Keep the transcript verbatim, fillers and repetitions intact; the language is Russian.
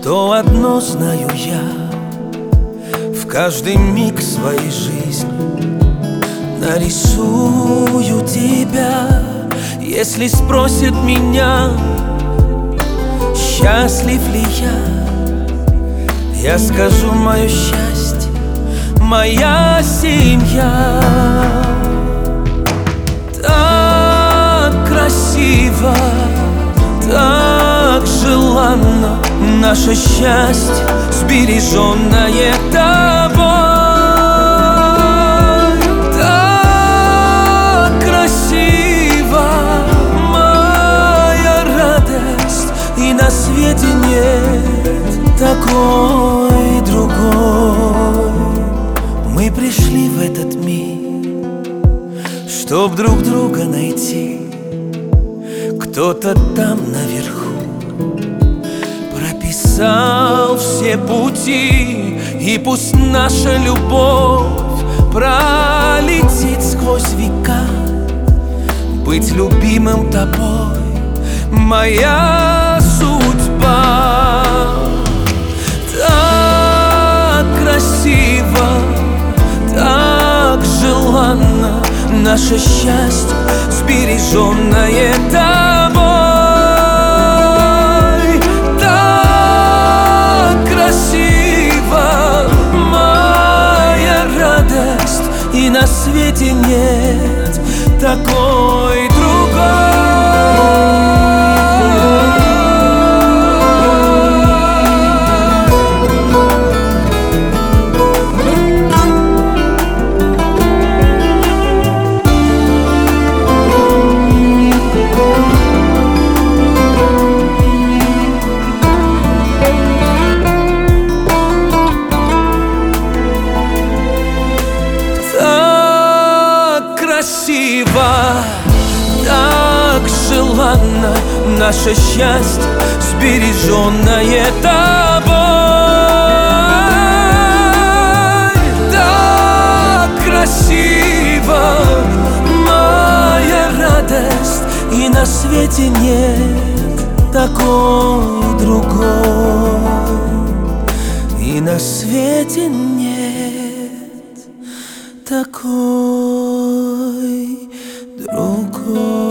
То одно знаю я: в каждый миг своей жизни нарисую тебя. Если спросят меня, счастлив ли я, я скажу: мое счастье, моя семья. Так красиво, так желанно наше счастье, сбереженное тобой. Так красиво, моя радость, и на свете нет такой другой. Мы пришли в этот мир, чтоб друг друга найти. Кто-то там наверху прописал все пути, и пусть наша любовь пролетит сквозь века. Быть любимым тобой — моя судьба. Так красиво, так желанно наше счастье, сбереженное тобой. Так красиво, моя радость, и на свете нет такой другой. Красиво, так желанно наше счастье, сбереженное тобой. Так красиво, моя радость, и на свете нет такой другой. И на свете нет такой другой.